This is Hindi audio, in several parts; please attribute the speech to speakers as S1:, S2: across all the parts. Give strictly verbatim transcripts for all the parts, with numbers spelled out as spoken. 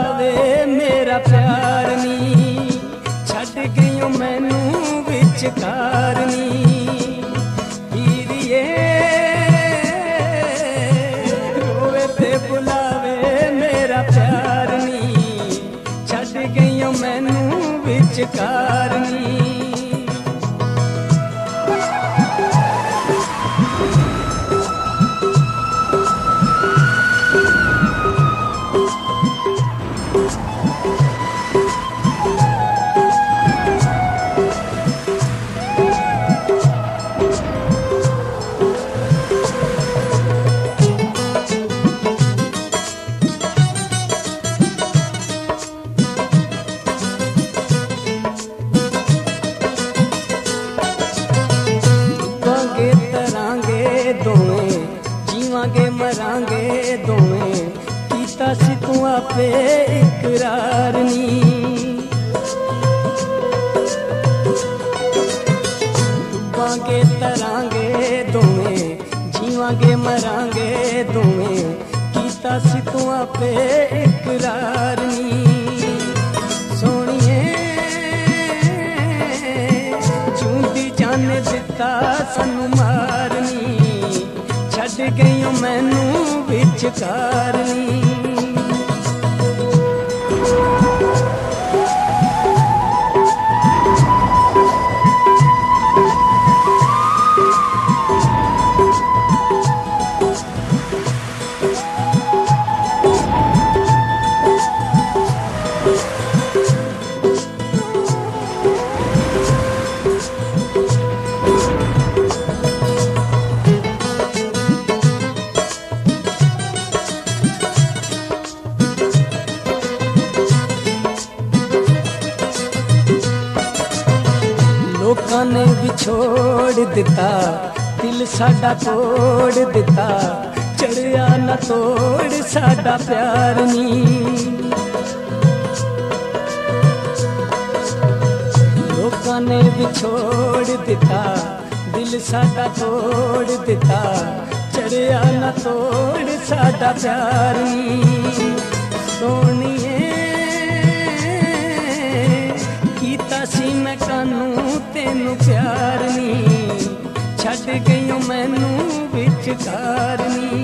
S1: बुलावे मेरा प्यार नी, छड़ गईयो मैनू विचकार नी। हीरिए रोवे ते बुलावे मेरा प्यार नी, छड़ गईयो मैनू विचकार नी। जीवांगे मरांगे दोवें, कीता सी तू आपे इकरार नी। डुबांगे तरांगे दोवें, जीवांगे मरांगे दोवें, कीता सी तू आपे इकरार नी। सोनिए जूंदी जान दिता सानू मारनी, छड़ गईयो मैनू विचकार नी। लोकां ने विछोड़ दिता, दिल साडा तोड़ दिता, चढ़िया ना तोड़ साडा प्यार नी। लोकां ने विछोड़ दिता, दिल साडा तोड़ दिता, चढ़िया ना तोड़ साडा प्यार नी। सोनिए कीता सी मैं कानू तेनू प्यार नी, छड़ गईयो मैनू विचकार नी।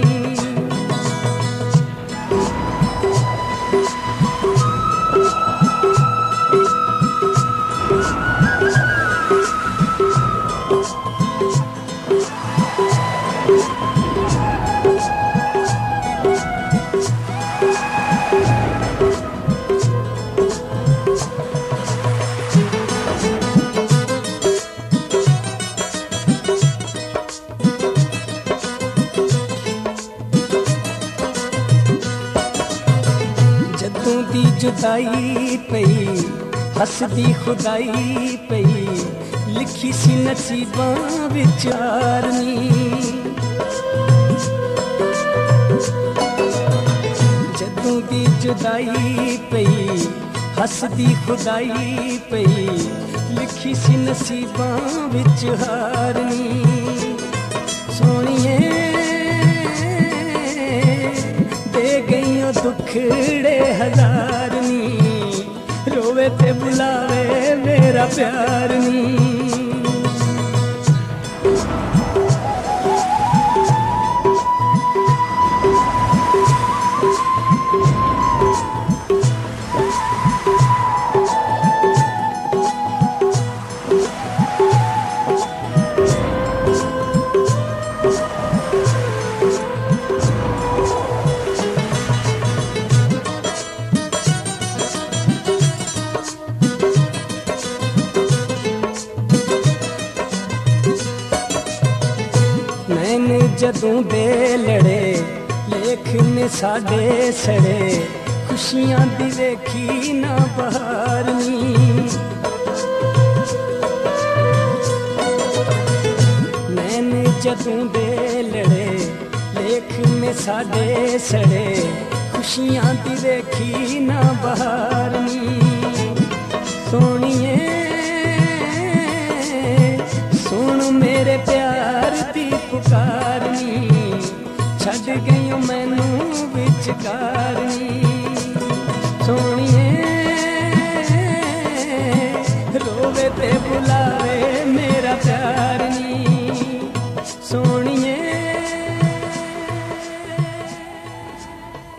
S1: जदों दी जुदाई पई, हसदी खुदाई पई, लिखी सी नसीबां विच हार नी। जदों दी जुदाई पई, हसदी खुदाई पई, लिखी सी नसीबां विच हार नी। सोनिए दे गईयो दुखड़े हजार नी, रोवे ते बुलावे मेरा प्यार नी। जदों दे लड़े लेख ने साडे सड़े, खुशियां दी वेखी ना बहार नी। मैंने जदों दे लड़े लेख ने साडे सड़े, खुशियां दी वेखी ना बहार नी। सोनिए सुन मेरे प्यार दी पुकार नी, छड़ गईयो मैनू विचकार नी।